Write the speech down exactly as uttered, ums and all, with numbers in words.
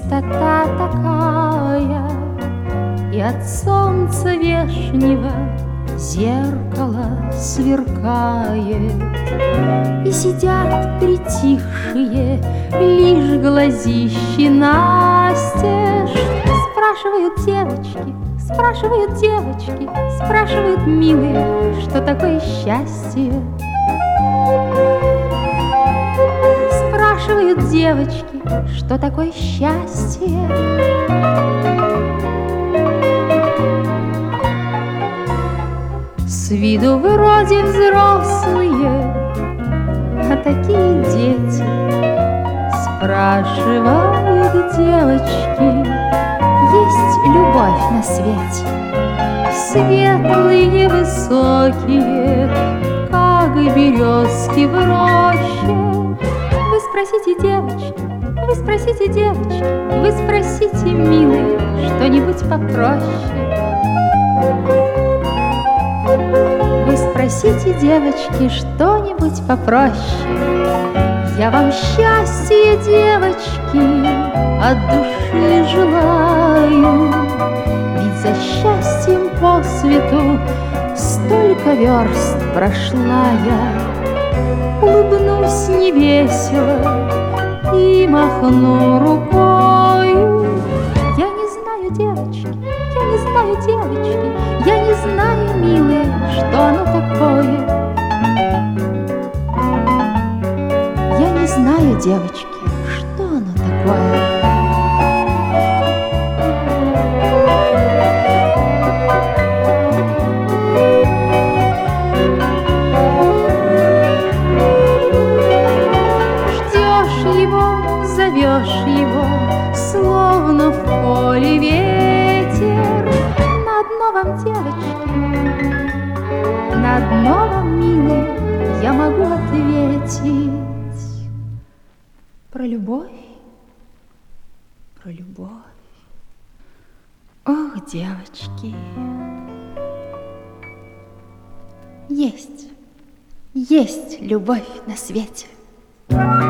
чистота такая, и от солнца вешнего зеркало сверкает, и сидят притихшие лишь глазищи настежь. Спрашивают девочки, спрашивают девочки, спрашивают милые, что такое счастье. Спрашивают девочки, что такое счастье. С виду вроде взрослые, а такие дети. Спрашивают девочки, есть любовь на свете? Светлые, высокие, как березки в роще. Вы спросите, девочки, вы спросите, девочки, вы спросите, милые, что-нибудь попроще. Вы спросите, девочки, что-нибудь попроще. Я вам счастья, девочки, от души желаю, ведь за счастьем по свету столько верст прошла я. Улыбнусь невесело и махну рукою. Я не знаю, девочки, я не знаю, девочки, я не знаю, милые, что оно такое. Я не знаю, девочки, что оно такое. Ждешь его, зовешь его, словно в поле ветер. На одно вам, девочки, на одно вам, милые, я могу ответить. Про любовь, про любовь. Ох, девочки, есть, есть любовь на свете.